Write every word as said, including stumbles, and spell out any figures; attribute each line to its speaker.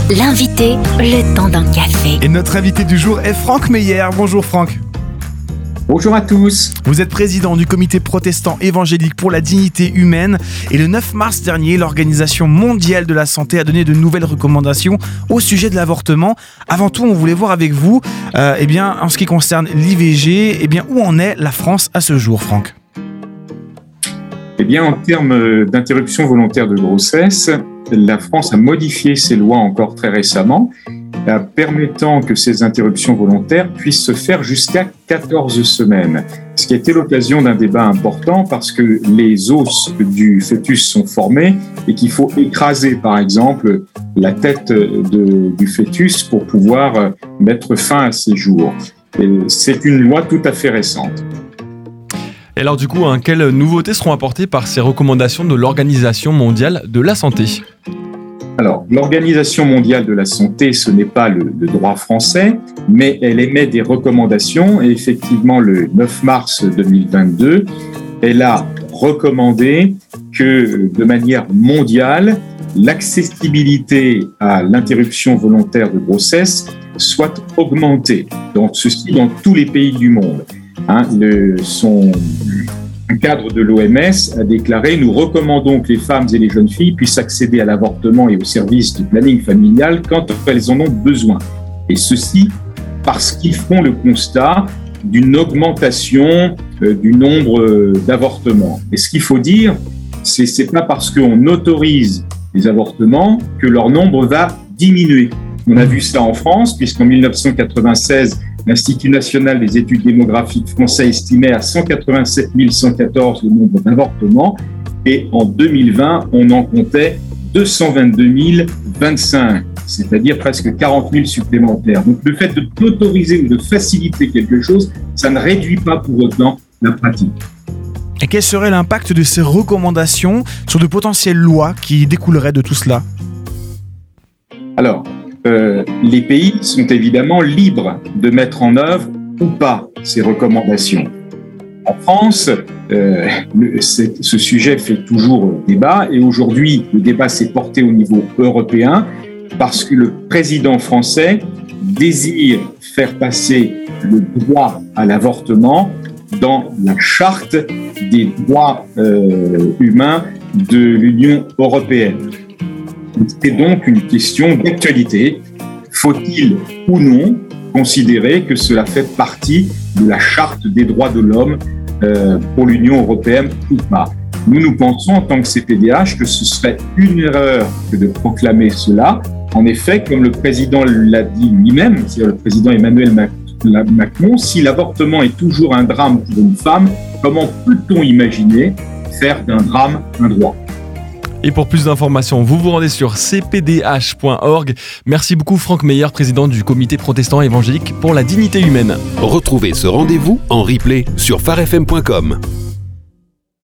Speaker 1: L'invité, le temps d'un café.
Speaker 2: Et notre invité du jour est Franck Meyer. Bonjour Franck.
Speaker 3: Bonjour à tous.
Speaker 2: Vous êtes président du comité protestant évangélique pour la dignité humaine et le neuf mars dernier, l'Organisation mondiale de la santé a donné de nouvelles recommandations au sujet de l'avortement. Avant tout, on voulait voir avec vous, euh, eh bien, en ce qui concerne l'I V G, eh bien, où en est la France à ce jour, Franck ?
Speaker 3: Eh bien, en termes d'interruption volontaire de grossesse, la France a modifié ses lois encore très récemment, permettant que ces interruptions volontaires puissent se faire jusqu'à quatorze semaines. Ce qui a été l'occasion d'un débat important parce que les os du fœtus sont formés et qu'il faut écraser, par exemple, la tête de, du fœtus pour pouvoir mettre fin à ses jours. Et c'est une loi tout à fait récente.
Speaker 4: Et alors du coup, hein, quelles nouveautés seront apportées par ces recommandations de l'Organisation mondiale de la santé ?
Speaker 3: Alors, l'Organisation mondiale de la santé, ce n'est pas le, le droit français, mais elle émet des recommandations et effectivement, le neuf mars deux mille vingt-deux, elle a recommandé que de manière mondiale, l'accessibilité à l'interruption volontaire de grossesse soit augmentée. Donc, ceci dans tous les pays du monde. Hein, le, son cadre de l'O M S a déclaré « Nous recommandons que les femmes et les jeunes filles puissent accéder à l'avortement et aux services de planning familial quand elles en ont besoin. » Et ceci parce qu'ils font le constat d'une augmentation euh, du nombre euh, d'avortements. Et ce qu'il faut dire, c'est c'est pas parce qu'on autorise les avortements que leur nombre va diminuer. On a vu ça en France, puisqu'en dix-neuf cent quatre-vingt-seize, l'Institut national des études démographiques français estimait à cent quatre-vingt-sept mille cent quatorze le nombre d'avortements et en deux mille vingt, on en comptait deux cent vingt-deux mille vingt-cinq, c'est-à-dire presque quarante mille supplémentaires. Donc le fait de d'autoriser ou de faciliter quelque chose, ça ne réduit pas pour autant la pratique.
Speaker 2: Et quel serait l'impact de ces recommandations sur de potentielles lois qui découleraient de tout cela ?
Speaker 3: Alors, Euh, les pays sont évidemment libres de mettre en œuvre ou pas ces recommandations. En France, euh, le, ce sujet fait toujours débat et aujourd'hui, le débat s'est porté au niveau européen parce que le président français désire faire passer le droit à l'avortement dans la charte des droits euh, humains de l'Union européenne. C'est donc une question d'actualité. Faut-il ou non considérer que cela fait partie de la charte des droits de l'homme euh, pour l'Union européenne ou pas ? Nous, nous pensons en tant que C P D H que ce serait une erreur que de proclamer cela. En effet, comme le président l'a dit lui-même, c'est-à-dire le président Emmanuel Macron, si l'avortement est toujours un drame pour une femme, comment peut-on imaginer faire d'un drame un droit ?
Speaker 4: Et pour plus d'informations, vous vous rendez sur c p d h point org. Merci beaucoup Franck Meyer, président du comité protestant évangélique pour la dignité humaine.
Speaker 5: Retrouvez ce rendez-vous en replay sur phare f m point com.